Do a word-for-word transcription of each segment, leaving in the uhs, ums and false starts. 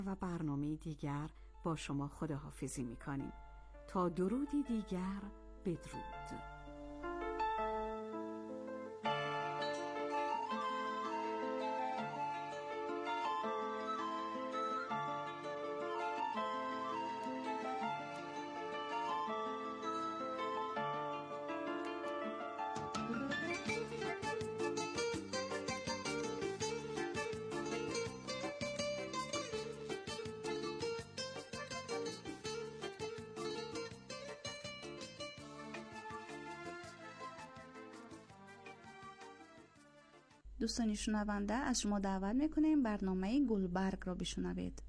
و برنامه دیگر با شما خداحافظی می‌کنیم. تا درودی دیگر، بدرود. دوستان شنونده، از شما دعوت میکنیم برنامه گلبرگ را بشنوید.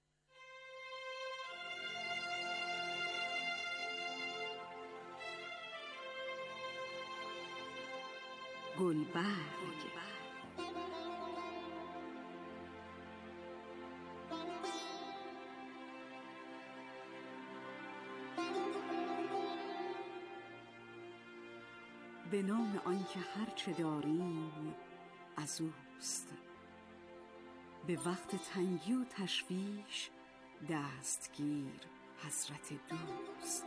گلبرگ. به نام آنکه هرچه داریم از اوست، به وقت تنگی و تشویش دستگیر حضرت دوست.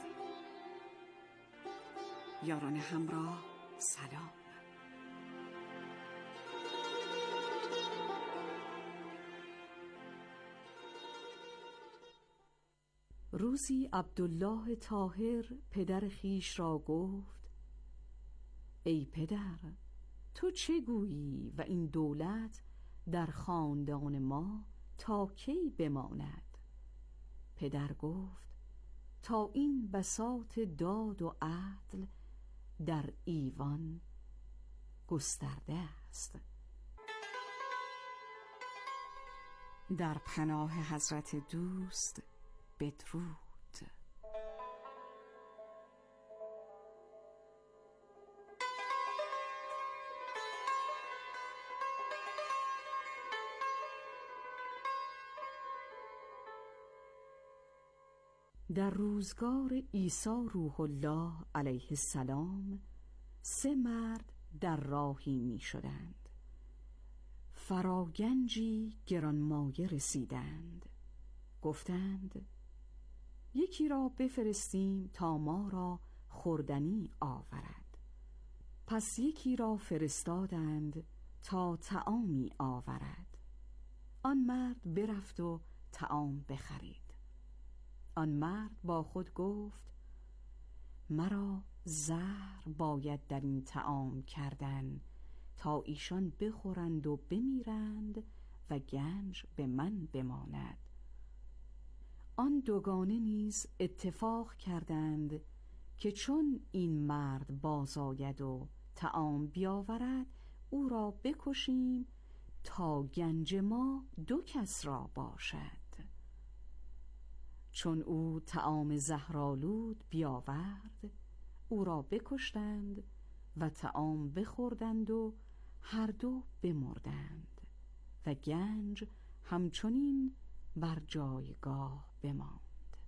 یاران همراه سلام. روزی عبدالله طاهر پدر خیش را گفت: ای پدر، تو چه گویی و این دولت در خاندان ما تا کی بماند؟ پدر گفت: تا این بساط داد و عدل در ایوان گسترده است. در پناه حضرت دوست بدرود. در روزگار عیسی روح الله علیه السلام سه مرد در راهی می شدند. فراگنجی گرانمایه رسیدند. گفتند: یکی را بفرستیم تا ما را خوردنی آورد. پس یکی را فرستادند تا طعامی آورد. آن مرد برفت و طعام بخرید. آن مرد با خود گفت: مرا زهر باید در این طعام کردن تا ایشان بخورند و بمیرند و گنج به من بماند. آن دوگانه نیز اتفاق کردند که چون این مرد باز آید و طعام بیاورد او را بکشیم تا گنج ما دو کس را باشد. چون او طعام زهرآلود بیاورد او را بکشتند و طعام بخوردند و هر دو بمردند و گنج همچنین بر جایگاه بماند.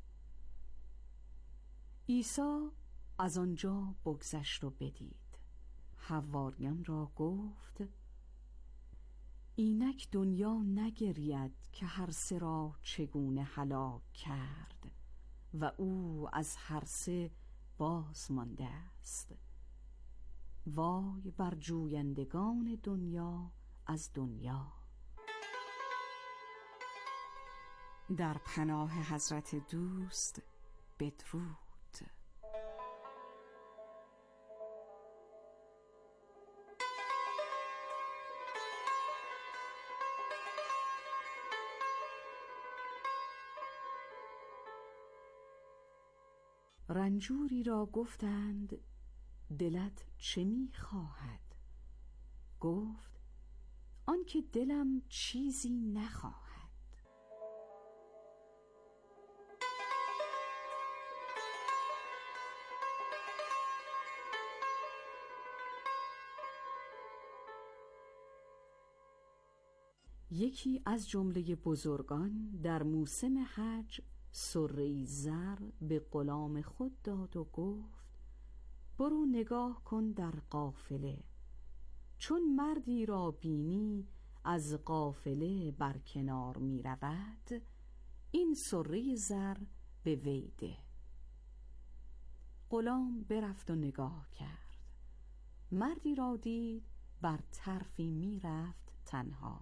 عیسی از آنجا بگذشت و بدید. حواریان را گفت: اینک دنیا نگرید که هر سه را چگونه هلاک کرد و او از هر سه باز مانده است. وای بر جویندگان دنیا از دنیا. در پناه حضرت دوست بدرود. رنجوری را گفتند: دلت چه می خواهد؟ گفت: آن که دلم چیزی نخواهد. یکی از جمله بزرگان در موسم حج سره‌ای زر به غلام خود داد و گفت: برو نگاه کن در قافله. چون مردی را بینی از قافله برکنار می رود این سره زر به وی ده. غلام برفت و نگاه کرد. مردی را دید بر طرفی می رفت تنها.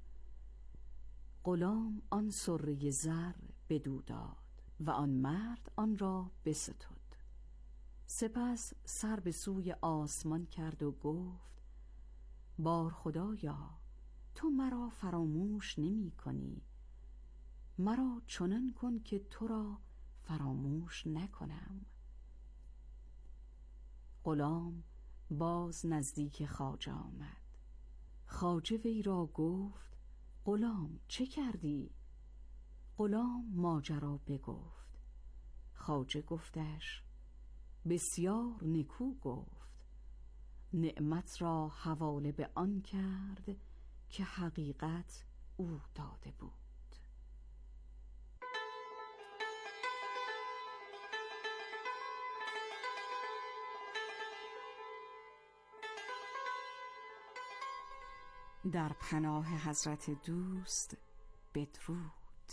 غلام آن سره زر بدو داد و آن مرد آن را بستد. سپس سر به سوی آسمان کرد و گفت: بار خدایا، تو مرا فراموش نمی کنی. مرا چنان کن که تو را فراموش نکنم. غلام باز نزدیک خواجه آمد. خواجه وی را گفت: غلام چه کردی؟ غلام ماجرا بگفت. خواجه گفتش: بسیار نیکو گفت. نعمت را حواله به آن کرد که حقیقت او داده بود. در پناه حضرت دوست بدرود.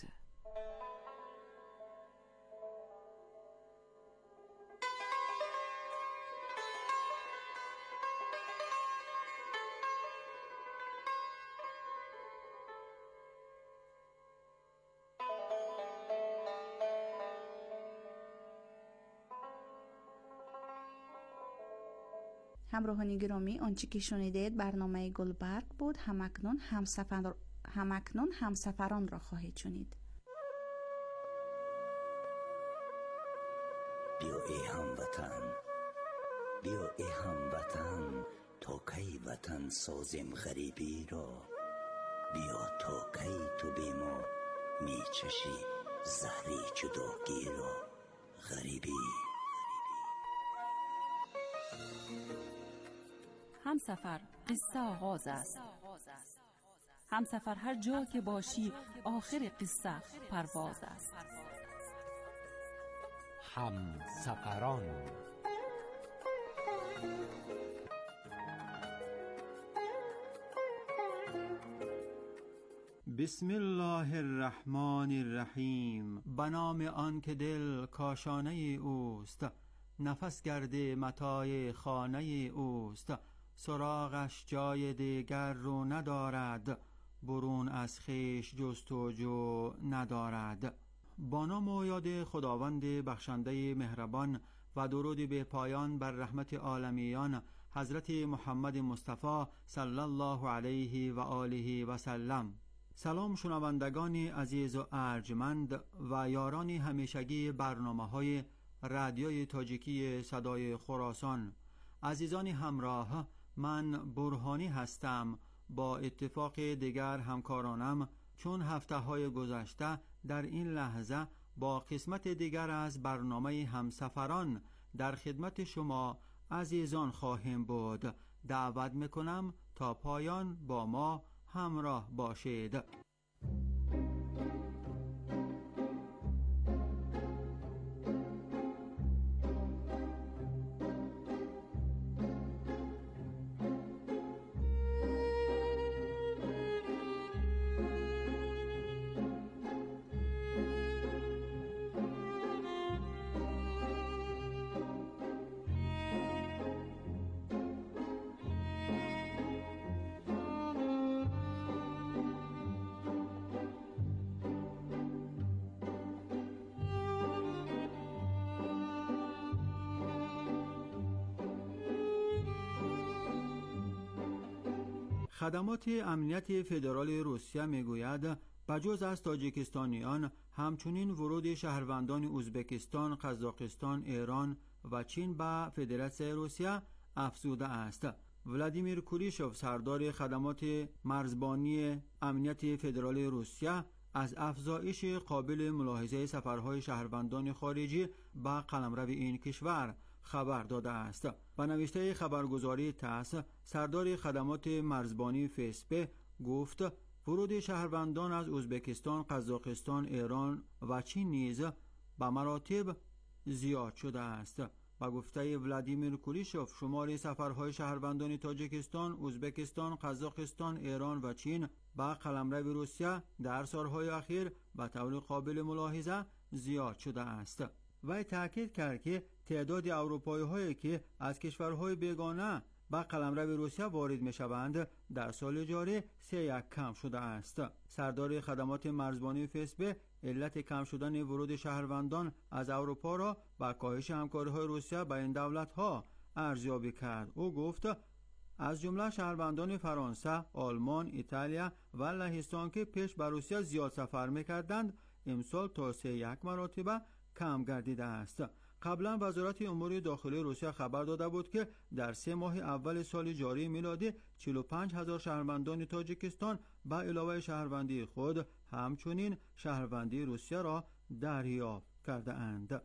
همراهان گرامی، آنچه که شنیدید برنامه گلبرگ بود. همکنون همسفر همکنون همسفران را خواهید شنید. بیا ای هموطن، بیا ای هموطن، تا کی وطن سازیم غریبی را. بیا تا کی تو بی ما می چشی زهری جداگی را. غریبی همسفر قصه آغاز است. همسفر هر جا که باشی آخر قصه پرواز است. همسفران. بسم الله الرحمن الرحیم. به نام آن که دل کاشانه اوست، نفس گرده متاع خانه اوست. سراغش جای دیگر رو ندارد، برون از خویش جستجو ندارد. با نام و یاد خداوند بخشنده مهربان و درود به پایان بر رحمت عالمیان حضرت محمد مصطفی صلی الله علیه و آله و سلم. سلام شنوندگان عزیز و ارجمند و یاران همیشگی برنامه‌های رادیوی تاجیکی صدای خراسان. عزیزان همراه، من برهانی هستم. با اتفاق دیگر همکارانم چون هفته های گذشته در این لحظه با قسمت دیگر از برنامه همسفران در خدمت شما عزیزان خواهیم بود. دعوت میکنم تا پایان با ما همراه باشید. خدمات امنیت فدرال روسیه میگوید بجز از تاجیکستانیان همچنین ورود شهروندان ازبکستان، قزاقستان، ایران و چین به فدراسیون روسیه افزوده است. ولادیمیر کولیشوف سردار خدمات مرزبانی امنیت فدرال روسیه از افزایش قابل ملاحظه سفرهای شهروندان خارجی به قلمرو این کشور خبر داده است. با نوشته خبرگزاری تاس، سردار خدمات مرزبانی فسپ گفت ورود شهروندان از ازبکستان، قزاقستان، ایران و چین نیز به مراتب زیاد شده است. با گفته ولادیمیر کولیشوف، شمار سفرهای شهروندان تاجیکستان، ازبکستان، قزاقستان، ایران و چین با قلمرو روسیه در سالهای اخیر به طور قابل ملاحظه زیاد شده است. وی تاکید کرد که تعداد اروپایی هایی که از کشورهای بیگانه با قلمرو روسیه وارد می شوند در سال جاری سه یک کم شده است. سردار خدمات مرزبانی فیس به علت کم شدن ورود شهروندان از اروپا را با کاهش همکاری های روسیه با این دولت ها ارزیابی کرد. او گفت از جمله شهروندان فرانسه، آلمان، ایتالیا و لهستان که پیش به روسیه زیاد سفر می‌کردند، امسال تا سه یک مرتبه کم گردیده است. قبلا وزارت امور داخلی روسیه خبر داده بود که در سه ماه اول سال جاری میلادی چهل و پنج هزار شهروندان تاجیکستان به علاوه شهروندی خود همچنین شهروندی روسیه را دریافت کرده اند.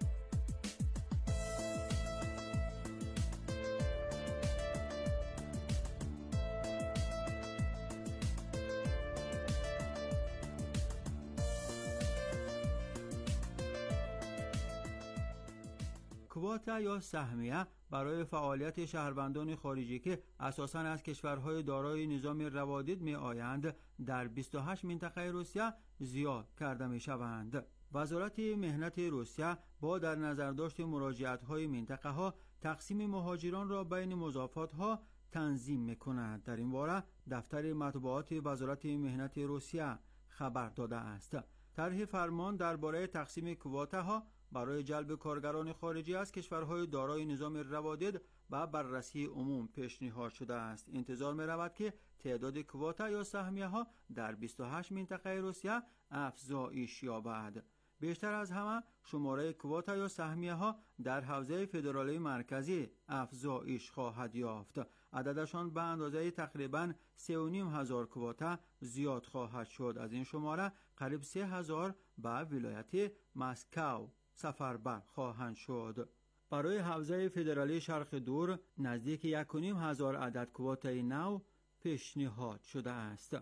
کواتا یا سهمیه برای فعالیت شهروندان خارجی که اساساً از کشورهای دارای نظام روادید می آیند در بیست و هشت منطقه روسیه زیاد کرده می شوند. وزارت مهنت روسیه با در نظر داشت مراجعت های منطقه ها تقسیم مهاجران را بین مضافات ها تنظیم می کند. در این باره دفتر مطبوعات وزارت مهنت روسیه خبر داده است. طرح فرمان درباره تقسیم کوتاها برای جلب کارگران خارجی از کشورهای دارای نظام روادید و بررسی عموم پیشنهاد شده است. انتظار می رود که تعداد کوتا یا سهمیه ها در بیست و هشت منطقه روسیه افزایش یابد. بیشتر از همه شماره کوتا یا سهمیه ها در حوزه فدرالی مرکزی افزایش خواهد یافت. عددشان به اندازه تقریباً سه و نیم هزار کوتا زیاد خواهد شد. از این شماره قریب سه هزار به ولایت مسکو سفربر خواهند شد. برای حوزه فدرالی شرق دور نزدیک یک و نیم هزار عدد کوتای نو پیشنهاد شده است.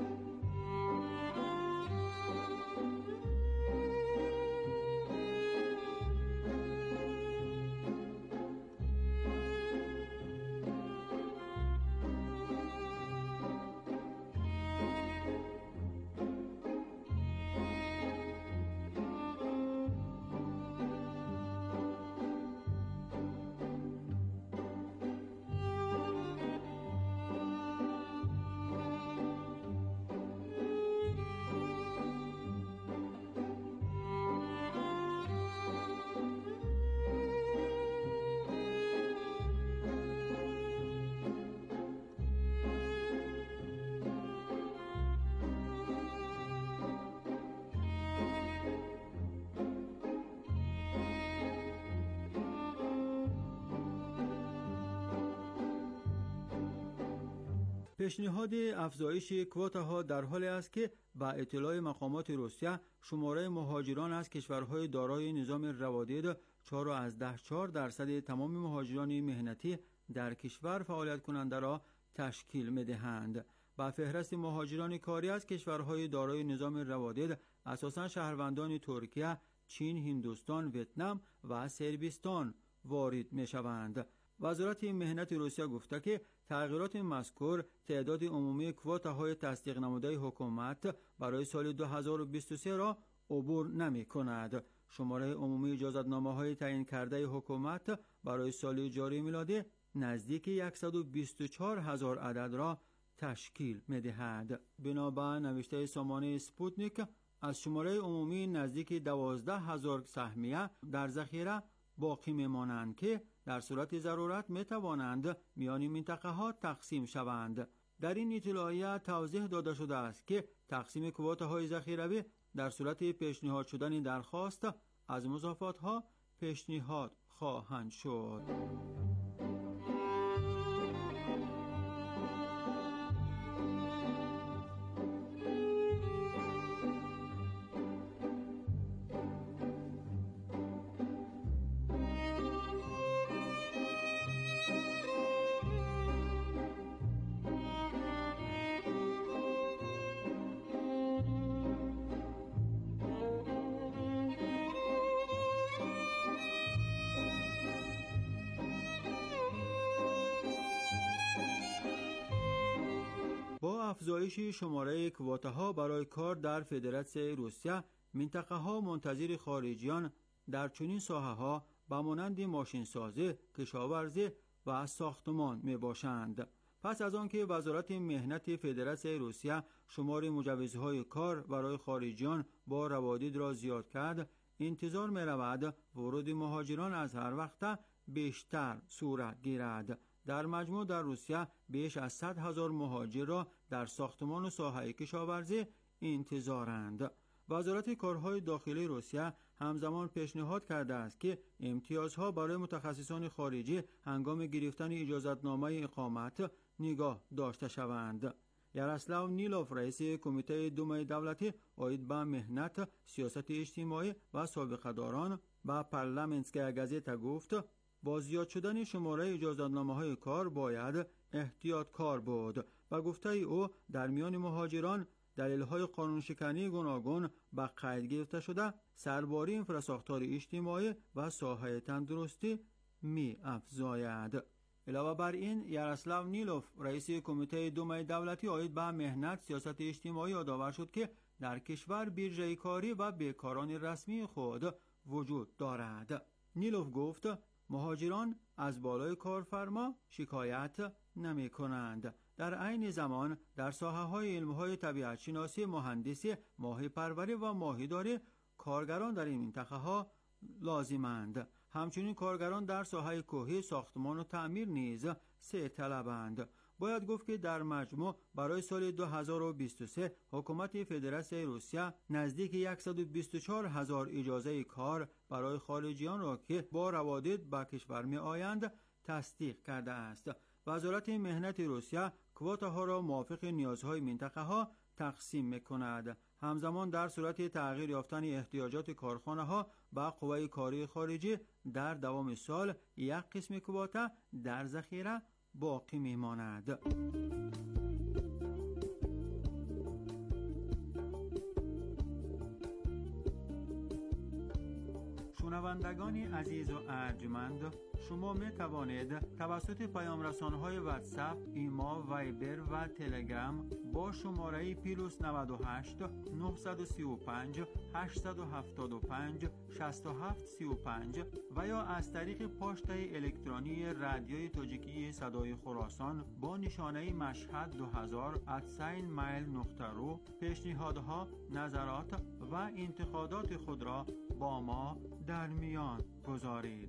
پیشنهاد افزایش کوتاها در حالی است که با اطلاع مقامات روسیه شماره مهاجران از کشورهای دارای نظام روادید چهار از ده چهار درصد تمام مهاجران مهنتی در کشور فعالیت کننده را تشکیل می‌دهند. با فهرست مهاجران کاری از کشورهای دارای نظام روادید اساساً شهروندان ترکیه، چین، هندوستان، ویتنام و صربستان وارد می‌شوند. وزارت مهنت روسیه گفته که تغییرات مذکور تعداد عمومی کوتاهای تصدیق نموده حکومت برای سال دو هزار و بیست و سه را عبور نمی کند. شماره عمومی اجازتنامه‌های تعیین کرده حکومت برای سال جاری میلادی نزدیک صد و بیست و چهار هزار عدد را تشکیل می دهد. بنابر نوشته سامانه سپوتنیک از شماره عمومی نزدیک دوازده هزار سهمیه در ذخیره باقی میمانند که در صورت ضرورت می توانند میان منطقه ها تقسیم شوند. در این اطلاعیه توضیح داده شده است که تقسیم کوتاهای ذخیروی در صورت پیشنهاد شدن درخواست از مضافات ها پیشنهاد خواهند شد. افزایش شماره کوتاها برای کار در فدراسیون روسیه، منطقه‌ها منتظر خارجیان در چنین ساحه‌ها به مانند ماشینسازی، کشاورزی و ساختمان میباشند. پس از آنکه وزارت مهنت فدراسیون روسیه شمار مجوزهای کار برای خارجیان با روادید را زیاد کرد، انتظار می رود ورود مهاجران از هر وقت بیشتر صورت گیرد. در مجموع در روسیه بیش از صد هزار مهاجر را در ساختمان و ساحه کشاورزی انتظارند. وزارت کارهای داخلی روسیه همزمان پیشنهاد کرده است که امتیازها برای متخصصان خارجی هنگام گرفتن اجازتنامه اقامت نگاه داشته شوند. یاراسلاو نیلوف رئیس کمیته دومای دولتی عاید به مهنت، سیاست اجتماعی و سابقه داران به پارلمنتسکیا گازета گفت با زیاد شدن شماره اجازتنامه‌های کار باید احتیاط کار بود و گفته او در میان مهاجران دلیل‌های قانونشکنی گوناگون به قید گرفته شده، سرباری انفراساختار اجتماعی و ساحه تندرستی می افزاید. علاوه بر این، یاراسلاو نیلوف رئیس کمیته دومای دولتی عاید به مهنت، سیاست اجتماعی یادآور شد که در کشور بیرژه کاری و بیکاران رسمی خود وجود دارد. نیلوف گفت مهاجران از بالای کارفرما شکایت نمی کنند. در عین زمان در ساحه‌های علم‌های طبیعت شناسی، مهندسی، ماهی پروری و ماهیداری کارگران در این منطقه‌ها لازمند. همچنین کارگران در ساحه کوهی، ساختمان و تعمیر نیز سه طلبند. باید گفت که در مجموع برای سال دو هزار و بیست و سه حکومت فدراسیون روسیه نزدیک صد و بیست و چهار هزار اجازه کار برای خارجیان را که با روادید به کشور می آیند تصدیق کرده است. وزارت مهنت روسیه کوتاها را موافق نیازهای منطقه ها تقسیم می کند. همزمان در صورت تغییر یافتن احتیاجات کارخانه ها به قوه کاری خارجی در دوام سال یک قسم کوتا در ذخیره باقی می ماند. شنوندگان عزیز و ارجمند، شما می توانید توسط پیام رسانه‌های واتساپ، ایما، وایبر و تلگرام با شماره پلاس نود و هشت نه سه پنج هشت هفت پنج شش هفت سه پنج و یا از طریق پاشته الکترونی رادیوی تاجیکی صدای خراسان با نشانه مشهد دو هزار ات سین میل نقطه رو پیشنهادها، نظرات و انتقادات خود را با ما در میان گذارید.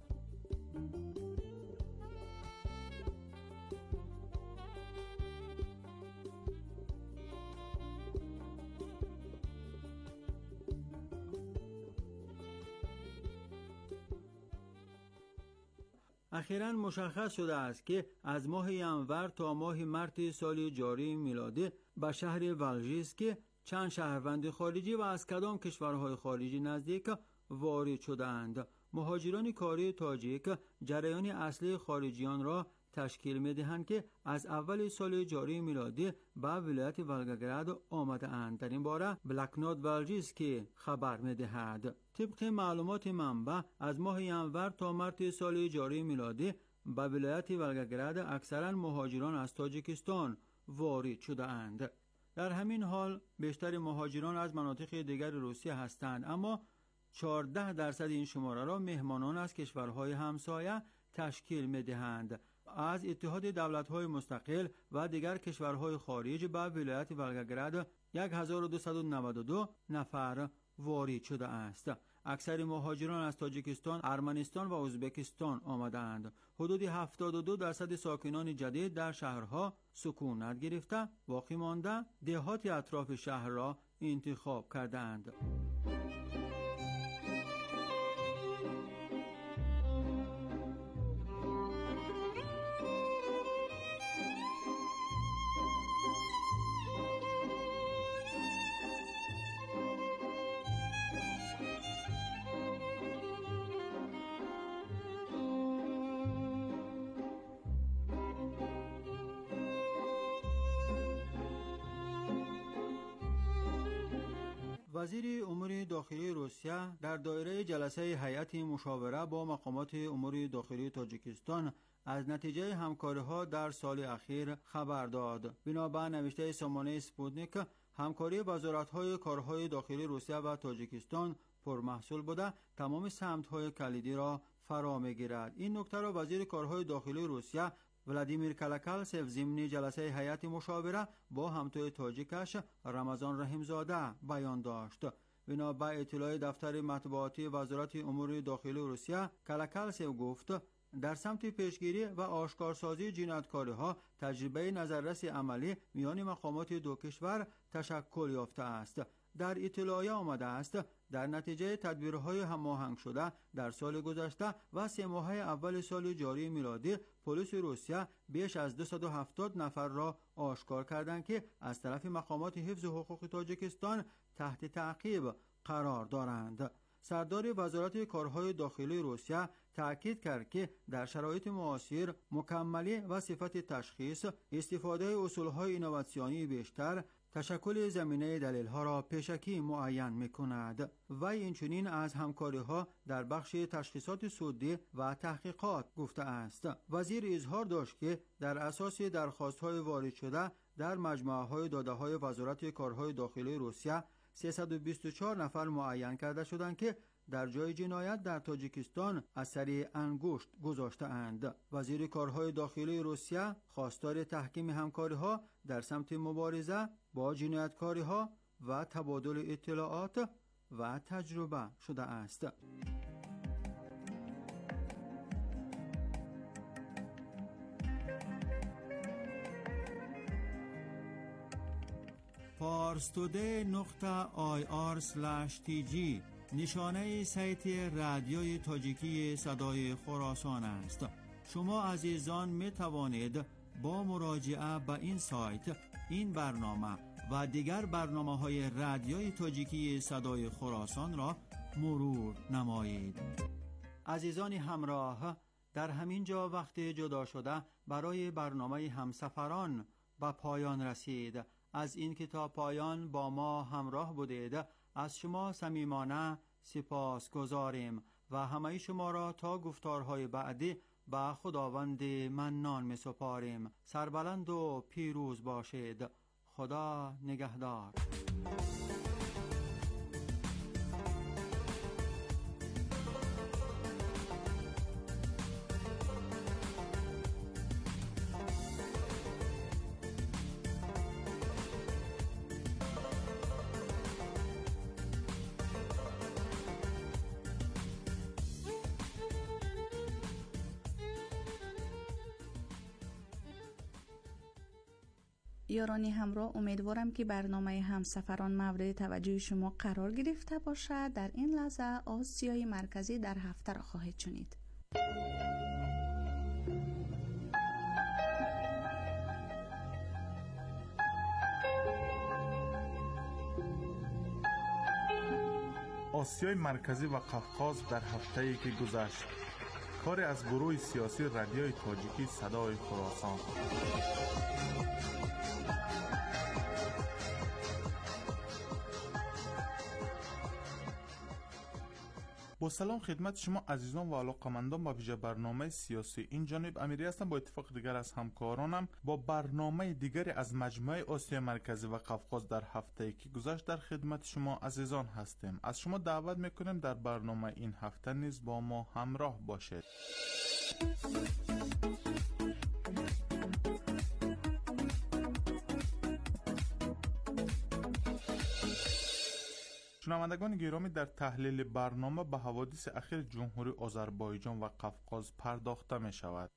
اخیراً مشخص شده است که از ماه ینور تا ماه مارس سال جاری میلادی به شهر والژیسک چند شهروند خارجی و از کدام کشورهای خارجی نزدیک وارد شدند. مهاجران کاری تاجیک جریان اصلی خارجیان را تشکیل می‌دهند که از اول سال جاری میلادی به ولایت ولگگراد آمده اند. در این باره بلک‌نوت والژیسکی خبر می‌دهد. طبق معلومات منبع از ماه ینور تا مارس سال جاری میلادی به ولایت ولگگراد اکثرا مهاجران از تاجیکستان وارد شده اند. در همین حال بیشتر مهاجران از مناطق دیگر روسیه هستند، اما چهارده درصد این شماره را مهمانان از کشورهای همسایه تشکیل می‌دهند. از اتحاد دولت‌های مستقل و دیگر کشورهای خارج به ولایت ولگگراد هزار و دویست و نود و دو نفر وارد شده است. اکثر مهاجران از تاجیکستان، ارمنستان و ازبکستان آمدند. حدود هفتاد و دو درصد ساکنان جدید در شهرها سکونت گرفته، باقی مانده دهات اطراف شهر را انتخاب کردند. وزیر امور داخلی روسیه در دایره جلسه هیئت مشاوره با مقامات امور داخلی تاجیکستان از نتیجه همکاری‌ها در سال اخیر خبر داد. بنابر نوشته سامانه سپوتنیک، همکاری وزارت‌های کارهای داخلی روسیه و تاجیکستان پرمحصول بوده تمام سمت‌های کلیدی را فرا می‌گیرد. این نکته را وزیر کارهای داخلی روسیه ولادیمیر کلکالسف ضمن جلسه هیئت مشاوره با همتای تاجیکش رمضان رحیمزاده بیان داشت. بنابر اطلاع دفتر مطبوعاتی وزارت امور داخلی روسیه، کلکالسف گفت در سمت پیشگیری و آشکارسازی جنایتکاری‌ها تجربه نظررس عملی میان مقامات دو کشور تشکل یافته است. در اطلاعیه آمده است در نتیجه تدبیرهای هماهنگ شده در سال گذشته و سه ماهه اول سال جاری میلادی، پلیس روسیه بیش از دویست و هفتاد نفر را آشکار کردند که از طرف مقامات حفظ حقوق تاجیکستان تحت تعقیب قرار دارند. سردار وزارت کارهای داخلی روسیه تأکید کرد که در شرایط معاصر مکملی و صفت تشخیص، استفاده اصولهای اینواسیونی بیشتر، تشکل زمینه دلیل‌ها را پیشکی معین می‌کند. و اینچنین از همکاری‌ها در بخش تشخیصات سودی و تحقیقات گفته است. وزیر اظهار داشت که در اساس درخواست‌های وارد شده در مجموعه‌های داده‌های وزارت کارهای داخلی روسیه سیصد و بیست و چهار نفر معین کرده شدند که در جای جنایت در تاجیکستان اثری انگشت گذاشته اند. وزیر کارهای داخلی روسیه خواستار تحکیم همکاری‌ها در سمت مبارزه با جنایتکاری‌ها و تبادل اطلاعات و تجربه شده است. پارستوده نقطه آی آر اسلش تی جی نشانه سایت رادیوی تاجیکی صدای خراسان است. شما عزیزان می توانید با مراجعه به این سایت این برنامه و دیگر برنامه های رادیوی تاجیکی صدای خراسان را مرور نمایید. عزیزان همراه، در همین جا وقت جدا شده برای برنامه همسفران به پایان رسید. از این که تا پایان با ما همراه بودید از شما صمیمانه سپاس گذاریم و همه شما را تا گفتارهای بعدی به خداوند منان می سپاریم. سربلند و پیروز باشید. خدا نگهدار. یارانی همراه، امیدوارم که برنامه همسفران مورد توجه شما قرار گرفته باشد. در این لحظه آسیای مرکزی در هفته را خواهید شنید. آسیای مرکزی و قفقاز در هفته‌ای که گذشت. کار از گروه سیاسی رادیوی تاجیکی صدای خراسان. با سلام خدمت شما عزیزان و علاقه‌مندان به ویژه برنامه سیاسی. این جانب امیری هستم. با اتفاق دیگر از همکارانم با برنامه دیگری از مجموعه آسیای مرکزی و قفقاز در هفته‌ای که گذشت در خدمت شما عزیزان هستیم. از شما دعوت میکنیم در برنامه این هفته نیز با ما همراه باشید. شنوندگان گرامی، در تحلیل برنامه به حوادث اخیر جمهوری آذربایجان و قفقاز پرداخته می شود.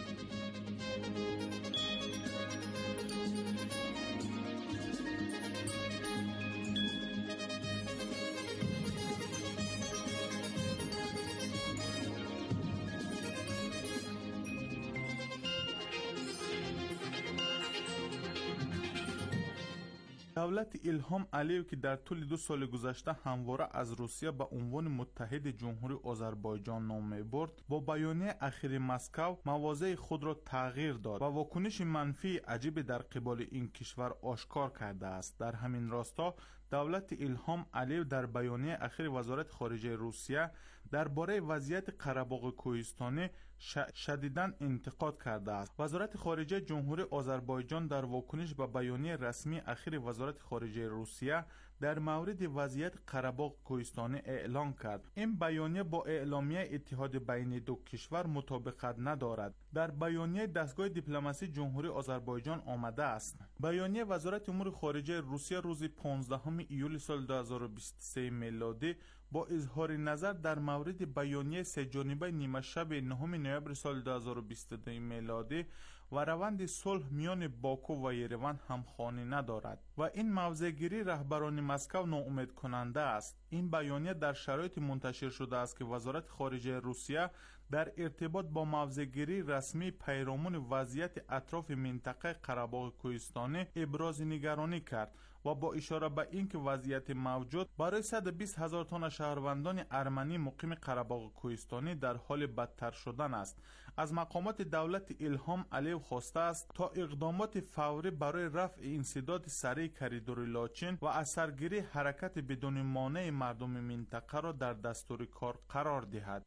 دولت الهام علیو که در طول دو سال گذشته همواره از روسیه به عنوان متحد جمهوری آذربایجان نام می‌برد، با بیانیه اخیر مسکو مواضع خود را تغییر داد و واکنش منفی عجیب در قبال این کشور آشکار کرده است. در همین راستا دولت ایلهام علیو در بیانیه اخیر وزارت خارجه روسیه درباره وضعیت قره‌باغ کوهستانی شدیداً انتقاد کرده است. وزارت خارجه جمهوری آذربایجان در واکنش به بیانیه رسمی اخیر وزارت خارجه روسیه در مورد وضعیت قره‌باغ کوهستانی اعلام کرد. این بیانیه با اعلامیه اتحاد بین دو کشور مطابقت ندارد. در بیانیه دستگاه دیپلماسی جمهوری آذربایجان آمده است: بیانیه وزارت امور خارجه روسیه روز پانزدهم ایول سال دو هزار و بیست و سه میلادی با اظهار نظر در مورد بیانیه سه جانبه نیمه شب نهم نوامبر سال دو هزار و بیست و دو میلادی و روند صلح میان باکو و یروان همخوانی ندارد و این موضع‌گیری رهبران مسکو ناامید کننده است. این بیانیه در شرایط منتشر شده است که وزارت خارجه روسیه در ارتباط با موضع‌گیری رسمی پیرامون وضعیت اطراف منطقه قره‌باغ کوهستانی ابراز نگرانی کرد و با اشاره به اینکه وضعیت موجود برای صد و بیست هزار تن شهروندان ارمنی مقیم قره‌باغ کوهستانی در حال بدتر شدن است، از مقامات دولت ایلهام علیو خواسته است تا اقدامات فوری برای رفع انسداد سریع کریدور لاچین و اثرگیری حرکت بدون مانع مردم منطقه را در دستور کار قرار دهد.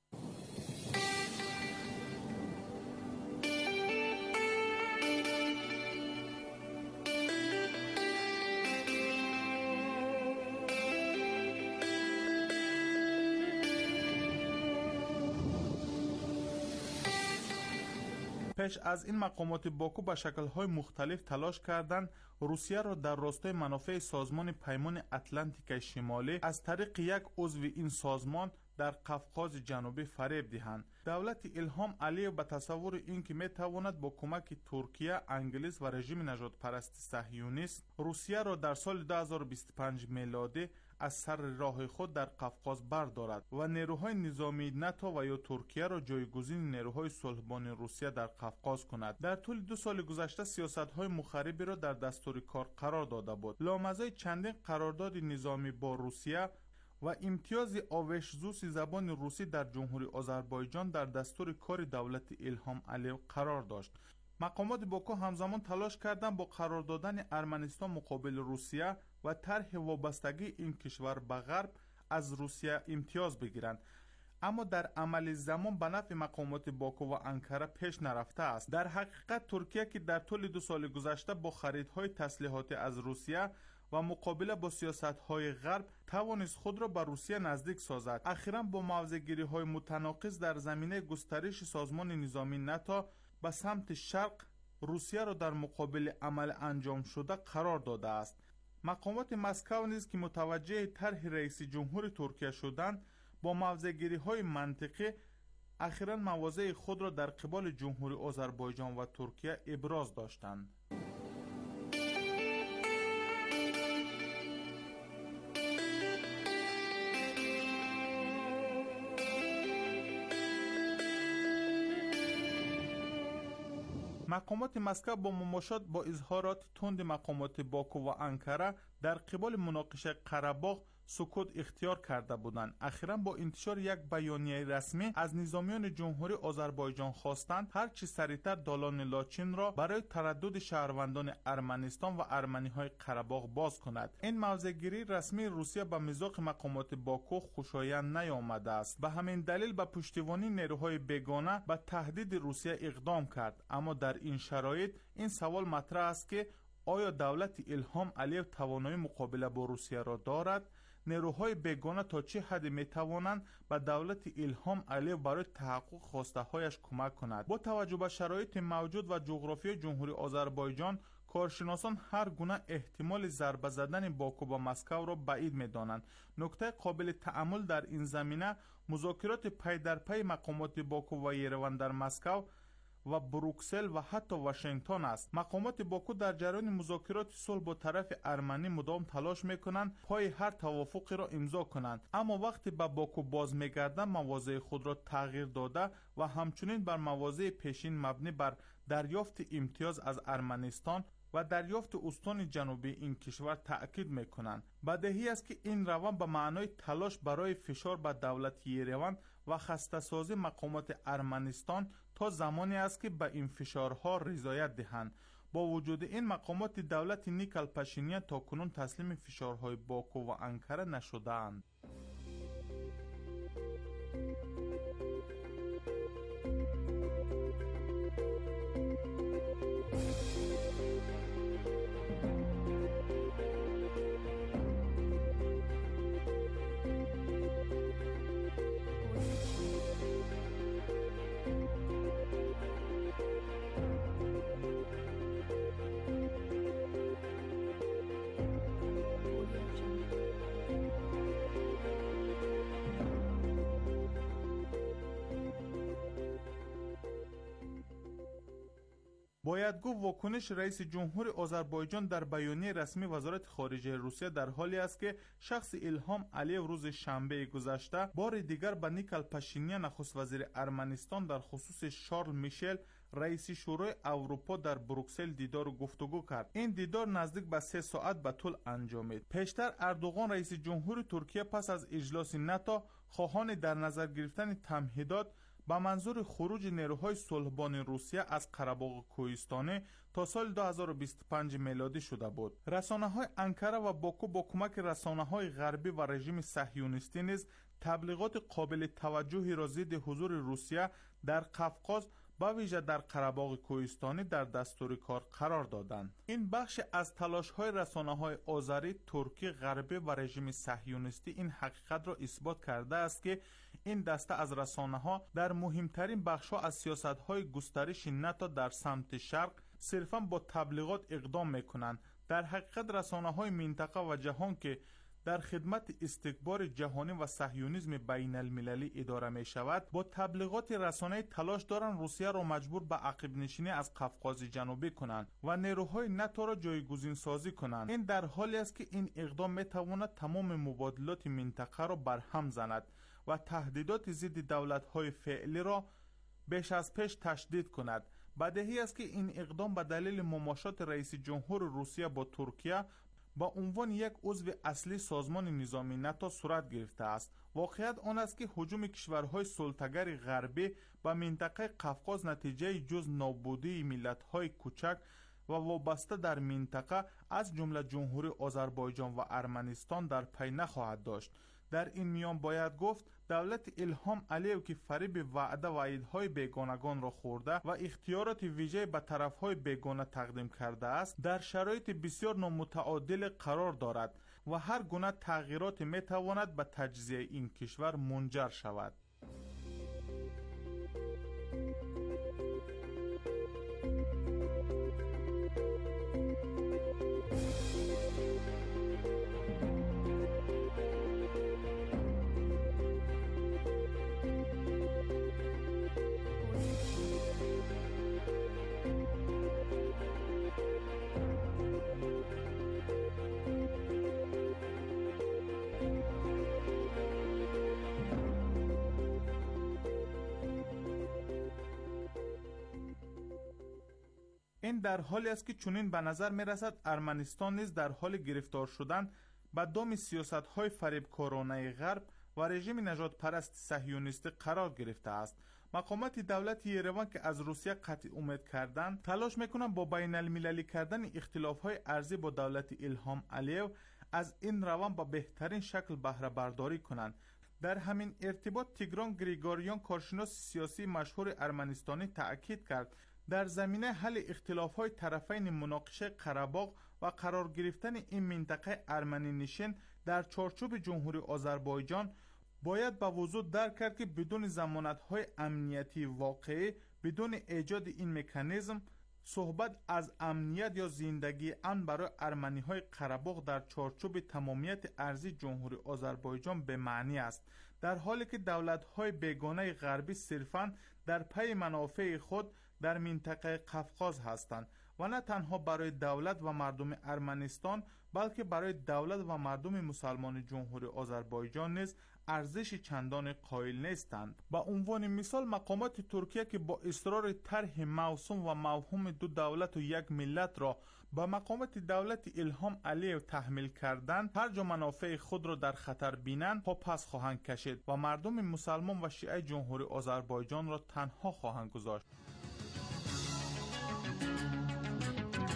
پیش از این مقامات باکو به شکل‌های مختلف تلاش کردند روسیه را در راستای منافع سازمان پیمان اتلانتیک شمالی از طریق یک عضو این سازمان در قفقاز جنوبی فریب دهند. دولت ایلهام علیو به تصور اینکه میتواند با کمک ترکیه، انگلیس و رژیم نژاد پرست صهیونیست روسیه را در سال دو هزار و بیست و پنج میلادی از سر راه خود در قفقاز بردارد و نیروهای نظامی ناتو و یا ترکیه را جایگزین نیروهای صلحبان روسیه در قفقاز کند. در طول دو سال گذشته سیاست‌های مخربی را در دستور کار قرار داده بود. لامزای چندین قرارداد نظامی با روسیه و امتیاز آوشزوس زبان روسی در جمهوری آذربایجان در دستور کار دولت ایلهام علیو قرار داشت. مقامات باکو همزمان تلاش کردند با قرار دادن ارمنستان مقابل روسیه و طرح وابستگی این کشور به غرب از روسیه امتیاز بگیرند، اما در عمل زمان به نفع مقامات باکو و انکره پیش نرفته است. در حقیقت ترکیه که در طول دو سال گذشته با خریدهای تسلیحاتی از روسیه و مقابله با سیاست‌های غرب توانست خود را به روسیه نزدیک سازد، اخیراً با موضع‌گیری‌های متناقض در زمینه گسترش سازمان نظامی ناتو به سمت شرق روسیه را در مقابل عمل انجام شده قرار داده است. مقامات مسکو نیز که متوجه طرح رئیس جمهور ترکیه شدند با موضع‌گیری‌های منطقی اخیراً مواضع خود را در قبال جمهوری آذربایجان و ترکیه ابراز داشتند. مقامات مسکو با مماشات با اظهارات تند مقامات باکو و انکره در قبال مناقشه قره‌باغ سکوت اختیار کرده بودند. اخیراً با انتشار یک بیانیه رسمی از نظامیان جمهوری آذربایجان خواستند هر چه سریعتر دالان لاچین را برای تردد شهروندان ارمنستان و ارمنی‌های قره‌باغ باز کند. این موضع‌گیری رسمی روسیه به مذاق مقامات باکو خوشایند نیامده است. به همین دلیل به پشتیبانی نیروهای بیگانه به تهدید روسیه اقدام کرد. اما در این شرایط این سوال مطرح است که آیا دولت ایلهام علیو توانایی مقابله با روسیه را دارد؟ نیروهای بیگانه تا چه حد می توانند به دولت ایلهام علیو برای تحقق خواسته هایش کمک کند؟ با توجه به شرایط موجود و جغرافیای جمهوری آذربایجان، کارشناسان هر گونه احتمال ضربه زدن باکو با مسکو را بعید می دانند. نکته قابل تأمل در این زمینه مذاکرات پی در پی مقامات باکو و یروان در مسکو و بروکسل و حتی واشنگتن است. مقامات باکو در جریان مذاکرات صلح با طرف ارمنی مدام تلاش میکنند پای هر توافقی را امضا کنند، اما وقتی به باکو باز میگردند مواضع خود را تغییر داده و همچنین بر مواضع پیشین مبنی بر دریافت امتیاز از ارمنستان و دریافت استان جنوبی این کشور تأکید میکنند. بدیهی است که این روند به معنای تلاش برای فشار بر دولت یروان و خسته‌سازی مقامات ارمنستان تا زمانی است که به این فشارها رضایت دهند. با وجود این مقامات دولت نیکل پاشینیان تا کنون تسلیم فشارهای باکو و انکره نشده‌اند. باید گفت واکنش رئیس جمهور آذربایجان در بیانیه رسمی وزارت خارجه روسیه در حالی است که شخص ایلهام علیو روز شنبه گذشته بار دیگر با نیکل پاشینیان نخست وزیر ارمنستان در خصوص شارل میشل رئیس شورای اروپا در بروکسل دیدار و گفتگو کرد. این دیدار نزدیک به سه ساعت به طول انجامید. پیشتر اردوغان رئیس جمهور ترکیه پس از اجلاس ناتو خواهان در نظر گرفتن تمهیدات با منظور خروج نیروهای صلحبان روسیه از قره‌باغ کوهستانی تا سال دو هزار و بیست و پنج میلادی شده بود. رسانه‌های انکره و باکو با کمک رسانه‌های غربی و رژیم صهیونیستی نیز تبلیغات قابل توجهی را ضد حضور روسیه در قفقاز با ویژه در قره‌باغ کوهستانی در دستور کار قرار دادند. این بخش از تلاش‌های رسانه‌های آذری، ترکی، غربی و رژیم صهیونیستی این حقیقت را اثبات کرده است که این دسته از رسانه‌ها در مهمترین بخش‌ها از سیاست‌های گسترش ناتو در سمت شرق صرفاً با تبلیغات اقدام می‌کنند. در حقیقت رسانه‌های منطقه و جهان که در خدمت استکبار جهانی و صهیونیسم بین المللی اداره می شود با تبلیغات رسانه‌ای تلاش دارند روسیه را مجبور به عقب نشینی از قفقاز جنوبی کنند و نیروهای ناتو را جایگزین سازی کنند. این در حالی است که این اقدام می تواند تمام مبادلات منطقه را برهم زند و تهدیدات ضد دولت‌های فعلی را بیش از پیش تشدید کند. بدیهی است که این اقدام به دلیل مماشات رئیس جمهور روسیه با ترکیه با عنوان یک عضو اصلی سازمان نظامی ناتو صورت گرفته است. واقعیت آن است که هجوم کشورهای سلطه‌گر غربی به منطقه قفقاز نتیجه جز نابودی ملت‌های کوچک و وابسته در منطقه از جمله جمهوری آذربایجان و ارمنستان در پی نخواهد داشت. در این میان باید گفت دولت ایلهام علیو که فریب وعده و وعیدهای بیگانگان را خورده و اختیارات ویژه به طرفهای بیگانه تقدیم کرده است در شرایط بسیار نامتعادل قرار دارد و هر گونه تغییرات می تواند به تجزیه این کشور منجر شود. این در حالی است که چنین به نظر می رسد ارمنستان نیز در حال گرفتار شدن به دام سیاست‌های فریبکارانه غرب و رژیم نژاد پرست صهیونیستی قرار گرفته است. مقامات دولت یریوان که از روسیه قطع امید کردند تلاش میکنند با بین المللی کردن اختلاف‌های ارضی با دولت ایلهام علیو از این روند با بهترین شکل بهره برداری کنند. در همین ارتباط تیگران گریگوریان کارشناس سیاسی مشهور ارمنستانی تأکید کرد در زمینه حل اختلاف‌های طرفین مناقشه قره‌باغ و قرار گرفتن این منطقه ارمنی نشین در چارچوب جمهوری آذربایجان باید به وضوح درک کرد که بدون ضمانت‌های امنیتی واقعی، بدون ایجاد این مکانیزم، صحبت از امنیت یا زندگی امن برای ارمنی‌های قره‌باغ در چارچوب تمامیت ارضی جمهوری آذربایجان به معنی است، در حالی که دولت‌های بیگانه غربی صرفاً در پی منافع خود در منطقه قفقاز هستند و نه تنها برای دولت و مردم ارمنستان بلکه برای دولت و مردم مسلمان جمهوری آذربایجان نیز ارزش چندان قائل نیستند. با عنوان مثال مقامات ترکیه که با اصرار طرح موسوم و موهوم دو دولت و یک ملت را با مقامات دولت ایلهام علیو تحمیل کردند، هر جا منافع خود را در خطر بینند پا پس خواهند کشید و مردم مسلمان و شیعه جمهوری آذربایجان را تنها خواهند گذاشت.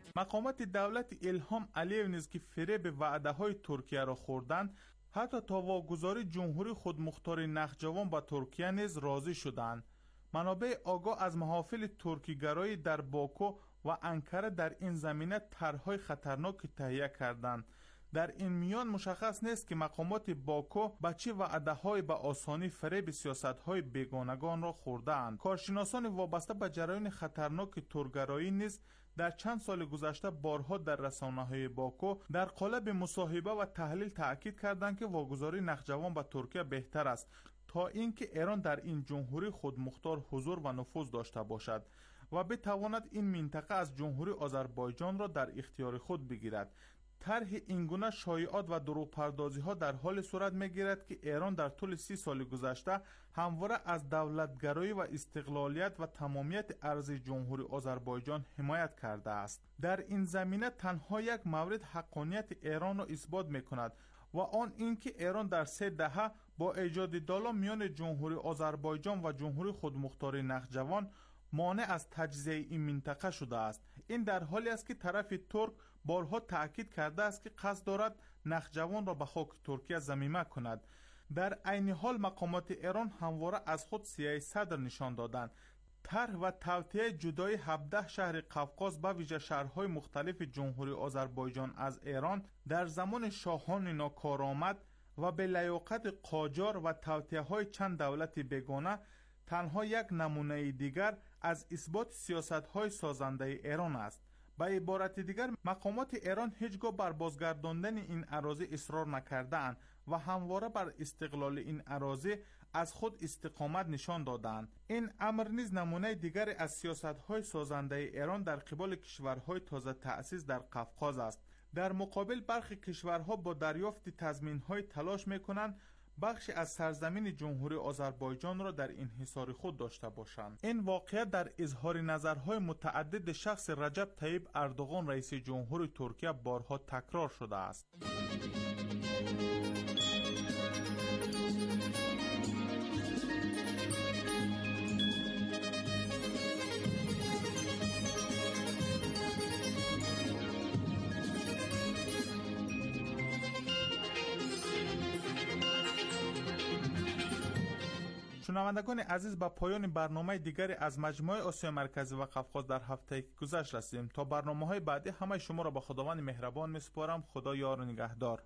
مقامات دولت ایلهام علیو نیز که فریب وعده های ترکیه را خوردند، حتی تا واگذاری جمهوری خودمختار نخجوان به ترکیه نیز راضی شدند. منابع آگاه از محافل ترکیگرایی در باکو و انکره در این زمینه طرح‌های خطرناک تهیه کردند. در این میان مشخص نیست که مقامات باکو به چه وعده‌های به آسانی فریب سیاست‌های بیگانگان را خورده‌اند. کارشناسان وابسته به جریان خطرناک ترکگرایی نیز در چند سال گذشته بارها در رسانه‌های باکو در قالب مصاحبه و تحلیل تأکید کردند که واگذاری نخجوان به ترکیه بهتر است تا اینکه ایران در این جمهوری خودمختار حضور و نفوذ داشته باشد و بتواند این منطقه از جمهوری آذربایجان را در اختیار خود بگیرد. طرح اینگونه شایعات و دروغ پردازی ها در حال صورت میگیرد که ایران در طول سی سال گذشته همواره از دولتگرایی و استقلالیت و تمامیت ارض جمهوری آذربایجان حمایت کرده است. در این زمینه تنها یک مورد حقانیت ایران را اثبات میکند و آن اینکه ایران در سه دهه با ایجاد دالا میان جمهوری آذربایجان و جمهوری خودمختار نخجوان مانع از تجزیه این منطقه شده است. این در حالی است که طرف ترک بارها تأکید کرده است که قصد دارد نخجوان را به خاک ترکیه ضمیمه کند. در عین حال مقامات ایران همواره از خود سیاهی صدر نشان دادند. طرح و توطئه جدای هفده شهر قفقاز به ویژه شهرهای مختلف جمهوری آذربایجان از ایران در زمان شاهان ناکارآمد و به لیاقت قاجار و توطئه های چند دولت بیگانه تنها یک نمونه دیگر از اثبات سیاست‌های سازنده ایران است. به عبارت دیگر مقامات ایران هیچگاه بر بازگرداندن این اراضی اصرار نکرده‌اند و همواره بر استقلال این اراضی از خود استقامت نشان دادند. این امر نیز نمونه دیگر از سیاست‌های سازنده ایران در قبال کشورهای تازه تأسیس در قفقاز است. در مقابل برخی کشورها با دریافت تضمین‌های تلاش می‌کنند بخشی از سرزمین جمهوری آذربایجان را در انحصار خود داشته باشند. این واقعیت در اظهار نظرهای متعدد شخص رجب طیب اردوغان رئیس جمهور ترکیه بارها تکرار شده است. شنوندگان عزیز، به پایان برنامه دیگری از مجموعه آسیا مرکزی و قفقاز در هفته که گذشت رسیدیم. تا برنامه‌های بعدی همه شما را به خداوند مهربان می‌سپارم. خدا یار و نگهدار.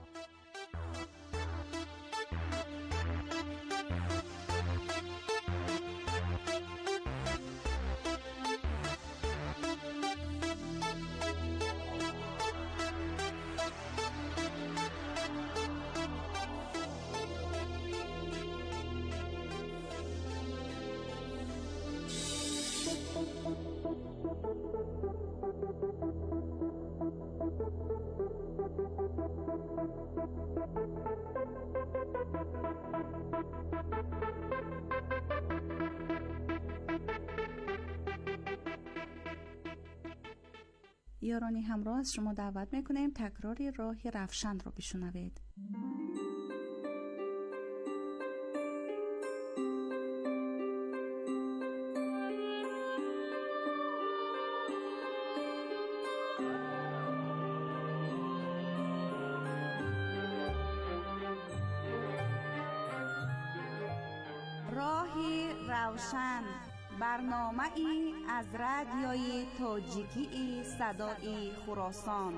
یارانی همراه از شما دعوت میکنیم تکراری راه رفشن را بشنوید. راه روشن، برنامه ای از رادیوی تاجیکی صدای خراسان.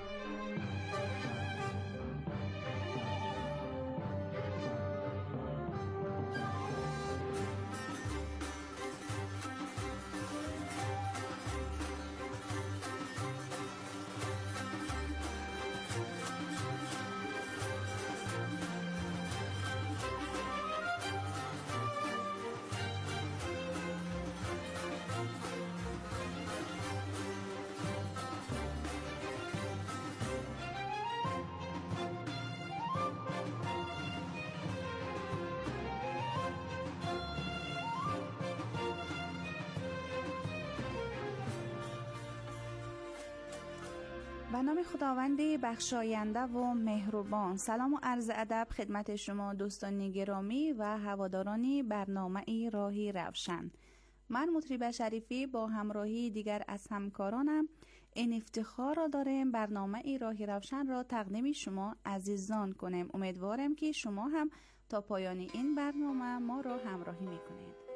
به نام خداوند بخشاینده و مهربان. سلام و عرض ادب خدمت شما دوستان گرامی و هواداران برنامه ای راهی روشن. من مطربه شریفی با همراهی دیگر از همکارانم این افتخار را داریم برنامه ای راه روشن را تقدیم شما عزیزان کنیم. امیدوارم که شما هم تا پایان این برنامه ما را همراهی میکنید.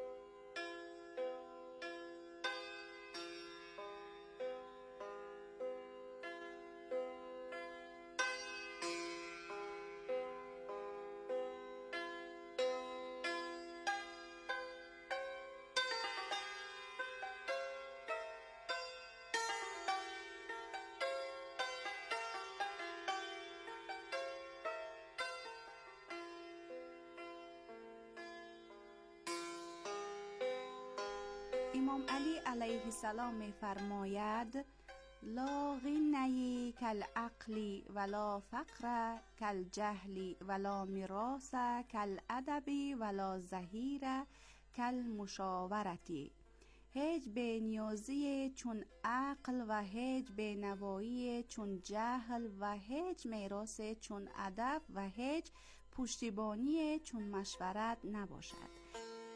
امام علی علیه السلام می فرماید لا غنی کالعقل ولا فقر کالجهل ولا میراث کالادب ولا ظهیر کالمشاورة. هیچ بے نیازی چون عقل و هیچ بے نوایی چون جهل و هیچ میراث چون ادب و هیچ پشتیبانی چون مشورت نباشد.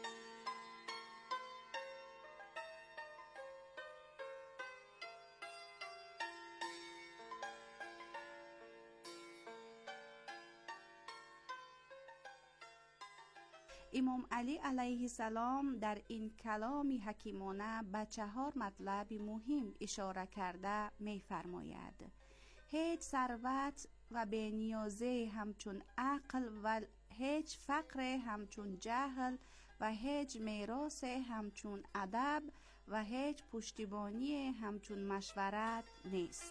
امام علی علیه السلام در این کلامی حکیمانه به چهار مطلب مهم اشاره کرده می فرماید: هیچ ثروت و بے نیازی همچون عقل و هیچ فقر همچون جهل و هیچ میراث همچون ادب و هیچ پشتیبانی همچون مشورت نیست.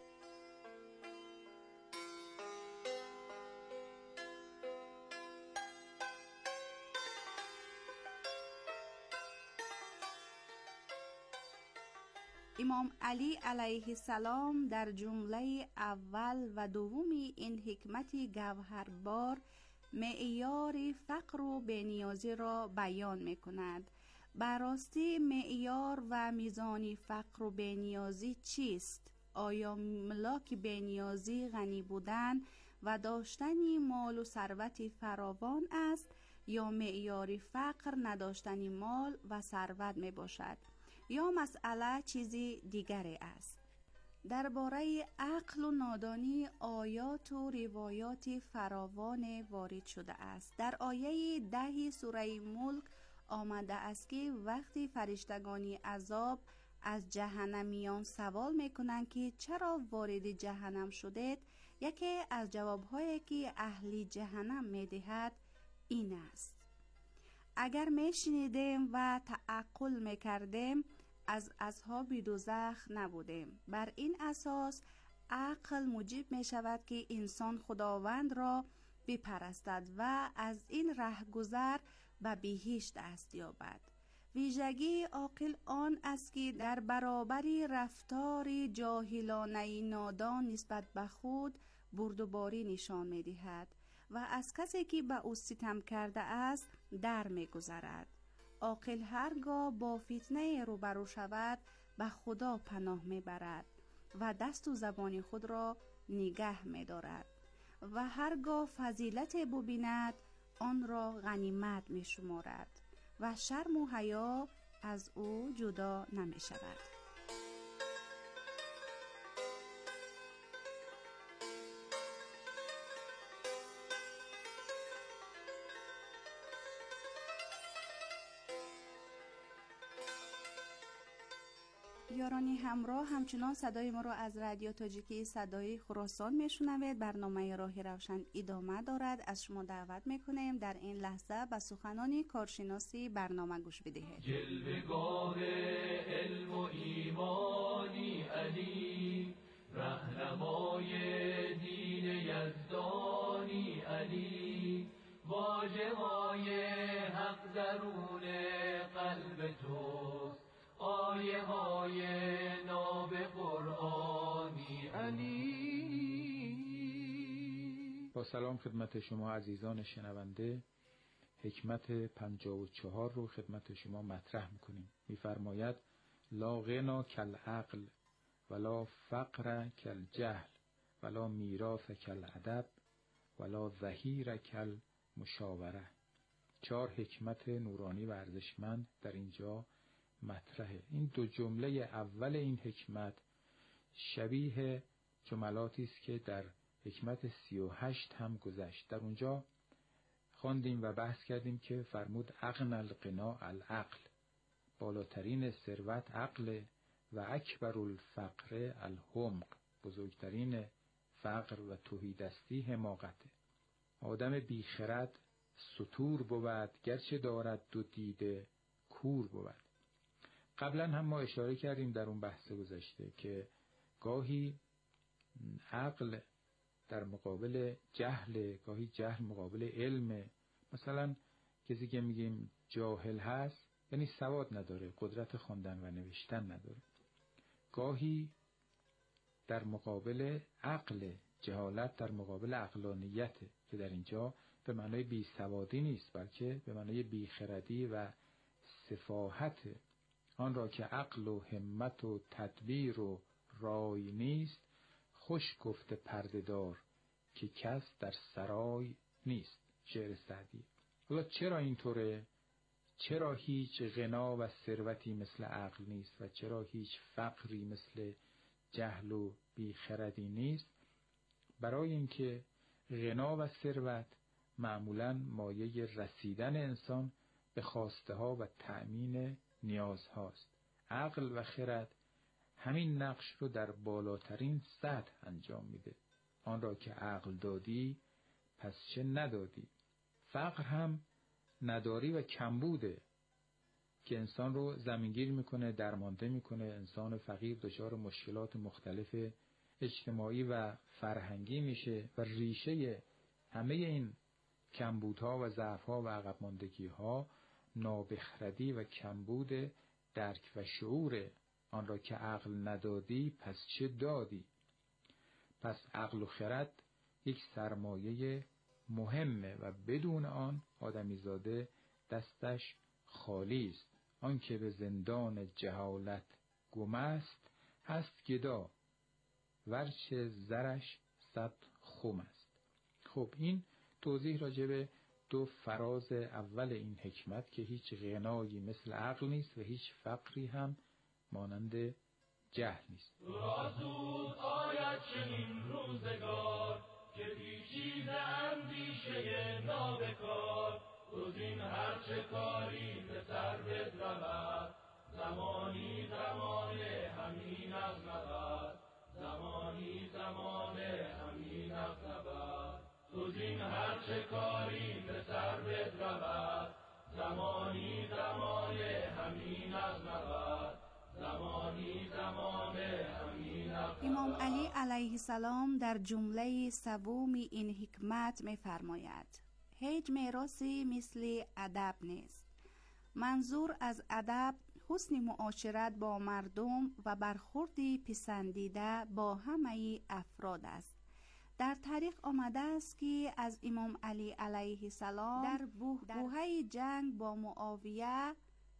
امام علی علیه السلام در جمله اول و دوم این حکمت گوهربار معیار فقر و بی‌نیازی را بیان می کند. براستی معیار و میزان فقر و بی‌نیازی چیست؟ آیا ملاک بی‌نیازی غنی بودن و داشتن مال و ثروت فراوان است یا معیار فقر نداشتن مال و ثروت می باشد؟ یا مسئله چیزی دیگری است؟ درباره عقل و نادانی آیات و روایات فراوان وارد شده است. در آیه ده سوره ملک آمده است که وقتی فرشتگانی عذاب از جهنمیان سوال میکنند که چرا وارد جهنم شدید، یکی از جوابهایی که اهل جهنم میدهد این است: اگر میشنیدیم و تعقل میکردیم از اصحاب دوزخ نبودیم. بر این اساس عقل موجب می شود که انسان خداوند را بپرستد و از این رهگذر به بهشت دست یابد. ویژگی عاقل آن است که در برابر رفتار جاهلانه نادان نسبت به خود بردباری نشان می دهد و از کسی که به او ستم کرده است در می گذرد. عاقل هرگاه با فتنه روبرو شود به خدا پناه می برد و دست و زبان خود را نگه می دارد و هرگاه فضیلت ببیند آن را غنیمت می شمارد و شرم و حیا از او جدا نمی شود. یارانی همراه، همچنان صدای ما را از رادیو تاجیکی صدای خراسان میشنوید. برنامه راه روشن ادامه دارد. از شما دعوت میکنیم در این لحظه به سخنان کارشناسی برنامه گوش بدهید. جلوه‌گاه علم و ایمانی علی، رهنمای دین یزدانی علی، واژه‌های حق درون قلب توست، آیه های ناب قرآنی علی. با سلام خدمت شما عزیزان شنونده، حکمت پنجاه و چهار رو خدمت شما مطرح میکنیم. میفرماید لا غنا کالعقل ولا فقر کالجهل ولا میراث کالادب ولا ظهیر کالمشاوره. چهار حکمت نورانی و ارزشمند در اینجا مطرحه. این دو جمله اول این حکمت شبیه جملاتی است که در حکمت سی و هشت هم گذشت. در اونجا خواندیم و بحث کردیم که فرمود اغنى الغنا العقل، بالاترین ثروت عقل، و اکبر الفقر الحمق، بزرگترین فقر و تهیدستی حماقته. آدم بیخرد ستور بود، گرچه دارد دو دیده کور بود. قبلا هم ما اشاره کردیم در اون بحث گذشته که گاهی عقل در مقابل جهل، گاهی جهل مقابل علم. مثلا کسی که میگیم جاهل هست یعنی سواد نداره، قدرت خواندن و نوشتن نداره. گاهی در مقابل عقل، جهالت در مقابل عقلانیت، که در اینجا به معنای بیسوادی نیست بلکه به معنای بیخردی و سفاهت. آن را که عقل و همت و تدبیر و رای نیست، خوش گفته پرده‌دار که کس در سرای نیست. شعر سعدی. حالا چرا اینطوره؟ چرا هیچ غنا و ثروتی مثل عقل نیست و چرا هیچ فقری مثل جهل و بیخردی نیست؟ برای اینکه غنا و ثروت معمولاً مایه رسیدن انسان به خواسته ها و تأمین نیازهاست. عقل و خرد همین نقش رو در بالاترین سطح انجام میده. آن را که عقل دادی پس چه ندادی. فقر هم نداری و کمبوده که انسان رو زمینگیر میکنه، درمانده میکنه. انسان فقیر دچار مشکلات مختلف اجتماعی و فرهنگی میشه و ریشه همه این کمبودها و ضعفها و عقب ماندگیها نابخردی و کمبود درک و شعور. آن را که عقل ندادی پس چه دادی. پس عقل و خرد یک سرمایه مهمه و بدون آن آدمیزاده دستش خالی است. آن که به زندان جهالت گم است، هست گدا، ورچه زرش صد خم است. خب این توضیح راجع به دو فراز اول این حکمت که هیچ غنایی مثل عقل نیست و هیچ فقری هم مانند جهل نیست. رازود آید چنین روزگار که پیچیده اندیشه نابکار، جز این هرچه کاری به سر بدرود، زمانی زمان همین اغنبد، زمانی زمان همین اغنبد. جز این هرچه کاری به سر بدرود، زمانی زمان همین اغنبد، زمانی زمان همین اغنبد. امام علی علیه السلام در جمله سوم این حکمت می فرماید هیچ میراثی مثل ادب نیست. منظور از ادب حسن معاشرت با مردم و برخوردی پسندیده با همه افراد است. در تاریخ آمده است که از امام علی علیه السلام در بوهای جنگ با معاویه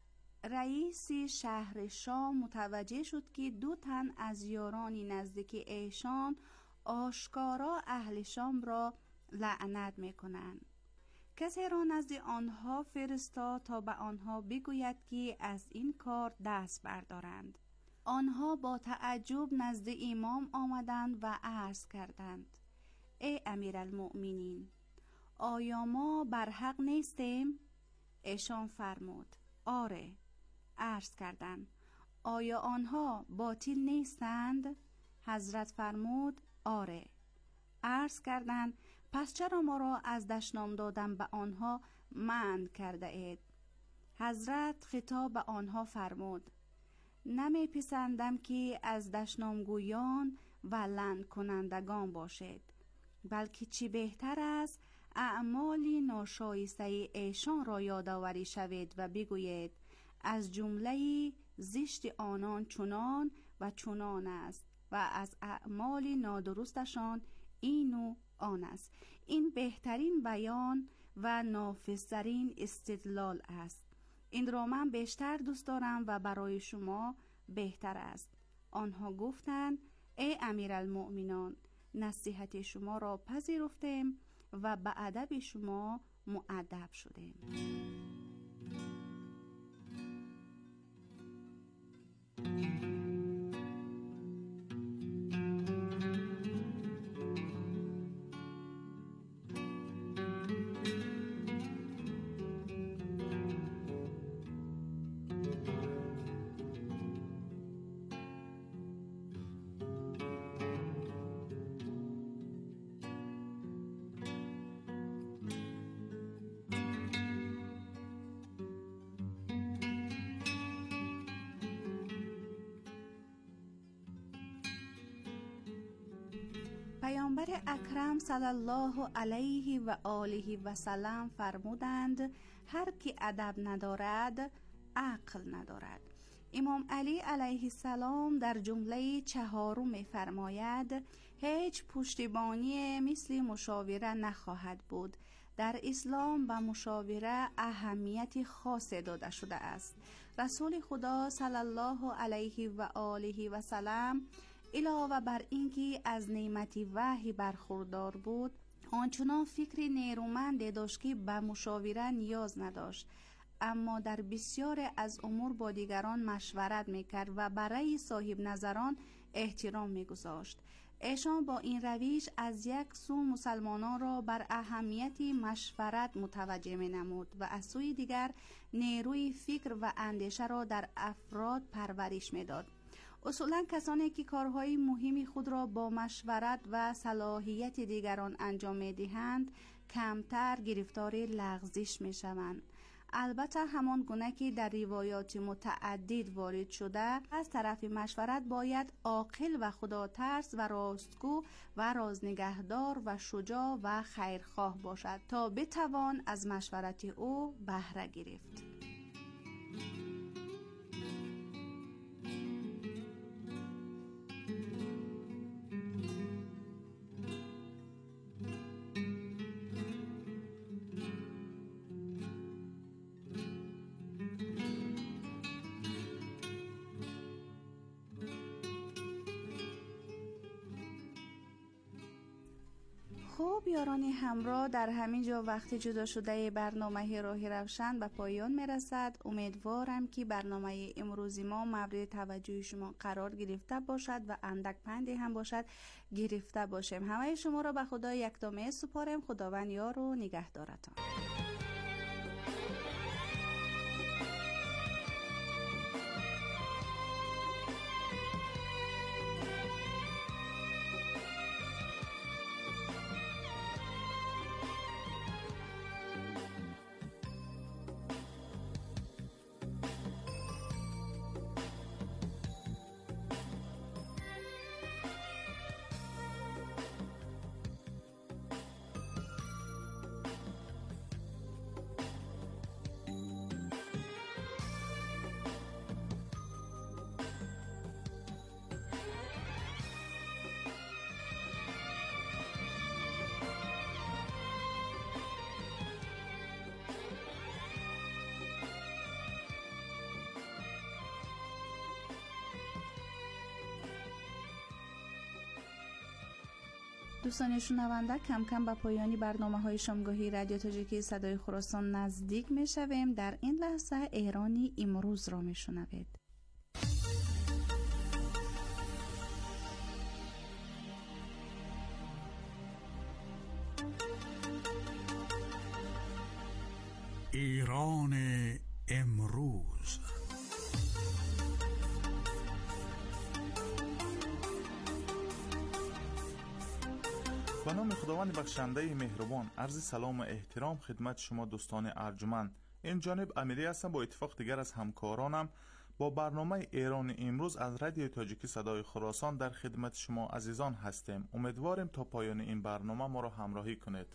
رئیس شهر شام متوجه شد که دو تن از یاران نزدیک ایشان آشکارا اهل شام را لعنت میکنند. کسی را نزد آنها فرستاد تا به آنها بگوید که از این کار دست بردارند. آنها با تعجب نزد امام آمدند و عرض کردند ای امیرالمؤمنین، آیا ما بر حق نیستیم؟ ایشان فرمود آره. عرض کردند آیا آنها باطل نیستند؟ حضرت فرمود آره. عرض کردند پس چرا ما را از دشنام دادن به آنها منع کرده اید؟ حضرت خطاب به آنها فرمود نمی پسندم که از دشنامگویان و لعن کنندگان باشد، بلکه چی بهتر است اعمال ناشایسته ایشان را یادآوری شوید و بگویید از جمله زشت آنان چنان و چنان است و از اعمال نادرستشان این و آن است. این بهترین بیان و نافذترین استدلال است. این را من بیشتر دوست دارم و برای شما بهتر است. آنها گفتند ای امیرالمؤمنان، نصیحت شما را پذیرفتیم و به ادب شما مؤدب شدیم. پیامبر اکرم صلی الله علیه و آله و سلم فرمودند هر کی ادب ندارد عقل ندارد. امام علی علیه السلام در جمله چهارم می‌فرماید هیچ پشتیبانی مثل مشاوره نخواهد بود. در اسلام به مشاوره اهمیت خاص داده شده است. رسول خدا صلی الله علیه و آله و سلم علاوه بر اینکه از نعمت وحی برخوردار بود، آنچنان فکر نیرومند داشت که به مشاوره نیاز نداشت، اما در بسیار از امور با دیگران مشورت میکرد و برای صاحب نظران احترام میگذاشت. ایشان با این روش از یک سو مسلمانان را بر اهمیت مشورت متوجه می نمود و از سوی دیگر نیروی فکر و اندیشه را در افراد پرورش می داد. اصولا کسانی که کارهای مهمی خود را با مشورت و صلاحیت دیگران انجام می دهند کمتر گرفتار لغزش می شوند. البته همان گونه که در روایات متعدد وارد شده، از طرف مشورت باید عاقل و خدا ترس و راستگو و رازنگهدار و شجاع و خیرخواه باشد تا بتوان از مشورت او بهره گرفت. خب یاران همراه، در همین جا وقت جدا شده برنامه راه روشن به پایان میرسد. امیدوارم که برنامه امروزی ما مورد توجه شما قرار گرفته باشد و اندک پندی هم باشد گرفته باشیم. همه شما را به خدا یکدامه سپارم. خداوند یار و نگهدارتان. دوستان شنونده، کم کم به پایانی برنامه های شامگاهی رادیو تاجیکی صدای خراسان نزدیک می شویم. در این لحظه ایرانی امروز را می شنوید. ایران امروز. به نام خداوند بخشنده مهربان، عرض سلام و احترام خدمت شما دوستان ارجمند. این جانب امیری هستم. با اتفاق دیگر از همکارانم با برنامه ایران امروز از رادیو تاجیکی صدای خراسان در خدمت شما عزیزان هستیم. امیدواریم تا پایان این برنامه ما را همراهی کنید.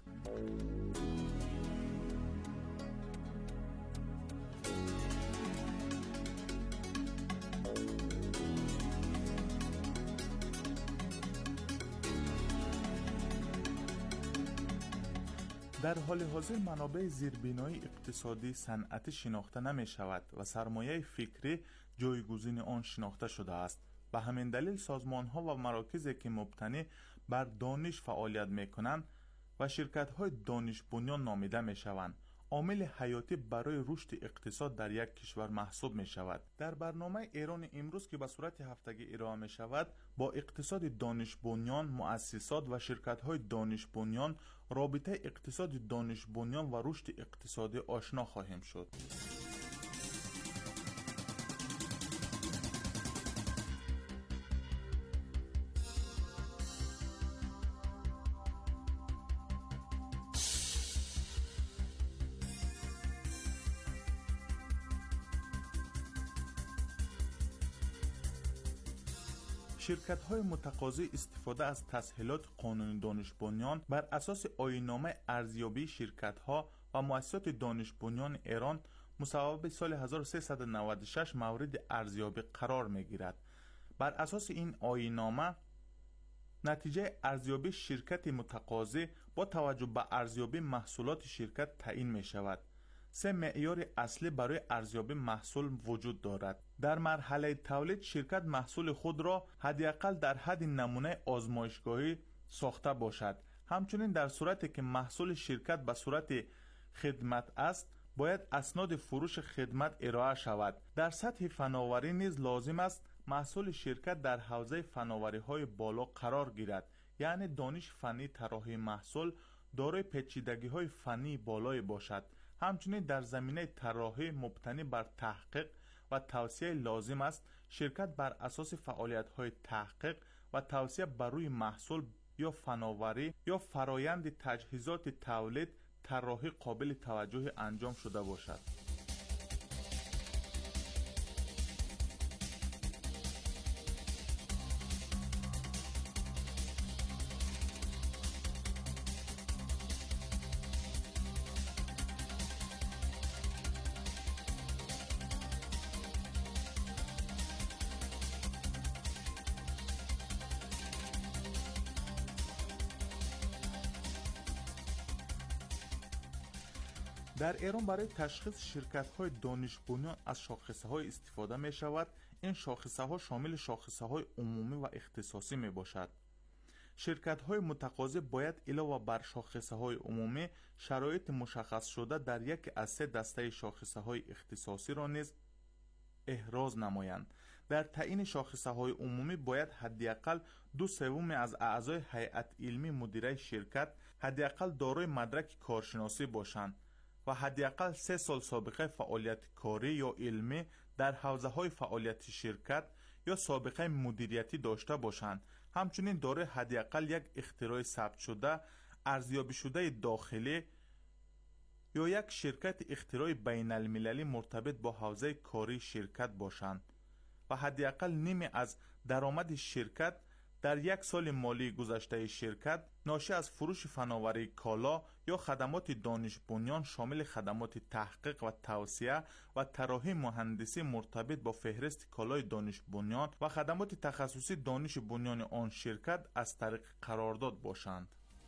در حال حاضر منابع زیربنایی اقتصادی صنعتی شناخته نمی شود و سرمایه فکری جایگزین آن شناخته شده است. به همین دلیل سازمان ها و مراکزی که مبتنی بر دانش فعالیت می کنند و شرکت های دانش بنیان نامیده می شوند. عامل حیاتی برای رشد اقتصاد در یک کشور محسوب می شود. در برنامه ایران امروز که به صورت هفتگی ارائه می شود، با اقتصاد دانش بنیان، مؤسسات و شرکت های دانش بنیان، رابطه اقتصاد دانش بنیان و رشد اقتصادی آشنا خواهیم شد. شرکت‌های متقاضی استفاده از تسهیلات قانونی دانش بنیان بر اساس آیین‌نامه ارزیابی شرکت‌ها و مؤسسات دانش بنیان ایران مصوبه سال هزار و سیصد و نود و شش مورد ارزیابی قرار می‌گیرد. بر اساس این آیین‌نامه نتیجه ارزیابی شرکت متقاضی با توجه به ارزیابی محصولات شرکت تعیین می‌شود. سه معیار اصلی برای ارزیابی محصول وجود دارد. در مرحله تولید شرکت محصول خود را حداقل در حد نمونه آزمایشگاهی ساخته باشد. همچنین در صورتی که محصول شرکت به صورت خدمت است باید اسناد فروش خدمت ارائه شود. در سطح فناوری نیز لازم است محصول شرکت در حوزه فناوری‌های بالا قرار گیرد، یعنی دانش فنی طراحی محصول دارای پیچیدگی‌های فنی بالای باشد. همچنین در زمینه طراحی مبتنی بر تحقیق و توسعه لازم است شرکت بر اساس فعالیت‌های تحقیق و توسعه بر روی محصول یا فناوری یا فرایند تجهیزات تولید طراحی قابل توجه انجام شده باشد. در ایران برای تشخیص شرکت‌های دانش بنیان از شاخصه‌های استفاده می‌شود. این شاخصه‌ها شامل شاخصه‌های عمومی و اختصاصی میباشد. شرکت‌های متقاضی باید علاوه بر شاخصه‌های عمومی شرایط مشخص شده در یک از سه دسته شاخصه‌های اختصاصی را نیز احراز نمایند. در تعیین شاخصه‌های عمومی باید حداقل دو سوم از اعضای هیئت علمی مدیره شرکت حداقل دارای مدرک کارشناسی باشند و حداقل سه سال سابقه فعالیت کاری یا علمی در حوزه‌های فعالیت شرکت یا سابقه مدیریتی داشته باشند. همچنین دارای حداقل یک اختراع ثبت شده، ارزیابی شده داخلی یا یک شرکت اختراع بین المللی مرتبط با حوزه کاری شرکت باشند و حداقل نیمی از درآمد شرکت در یک سال مالی گذشته شرکت ناشی از فروش فناوری کالا یا خدمات دانش بنیان شامل خدمات تحقیق و توسعه و طراحی مهندسی مرتبط با فهرست کالای دانش بنیان و خدمات تخصصی دانش بنیان آن شرکت از طریق قرارداد باشند.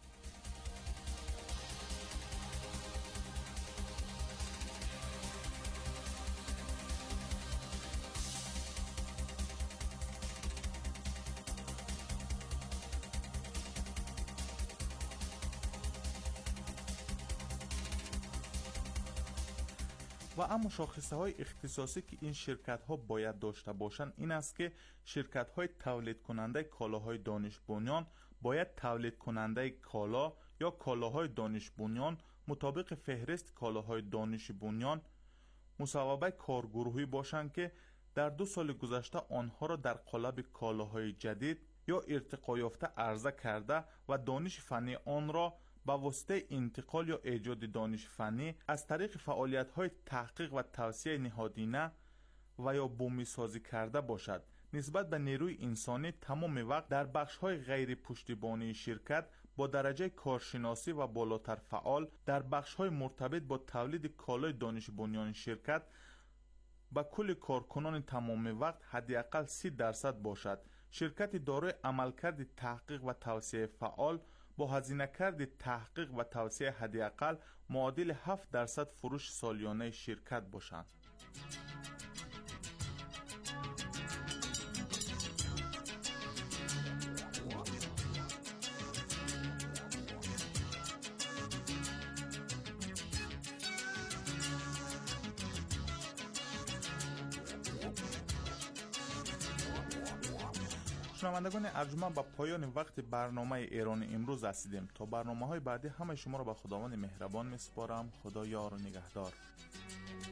و اما شاخصه های اختصاصی که این شرکت ها باید داشته باشند این است که شرکت های تولید کننده کالاهای دانش بنیان باید تولید کننده کالا یا کالاهای دانش بنیان مطابق فهرست کالاهای دانش بنیان مصوبه کارگروهی باشند که در دو سال گذشته آنها را در قالب کالاهای جدید یا ارتقا یافته عرضه کرده و دانش فنی آن را با واسطه انتقال یا ایجاد دانش فنی از طریق فعالیت‌های تحقیق و توسعه نهادینه و یا بومی سازی کرده باشد. نسبت به نیروی انسانی تمام وقت در بخش‌های غیر پشتیبانی شرکت با درجه کارشناسی و بالاتر فعال در بخش‌های مرتبط با تولید کالای دانش بنیان شرکت با کل کارکنان تمام وقت حداقل سی درصد باشد. شرکت دارای عملکرد تحقیق و توسعه فعال با هزینه کرد تحقیق و توسعه حداقل معادل هفت درصد فروش سالیانه شرکت باشند. شنوندگان ارجمند، با پایان وقت برنامه ایران امروز رسیدیم. تا برنامه های بعدی همه شما را به خداوند مهربان میسپارم. خدا یار و نگهدار.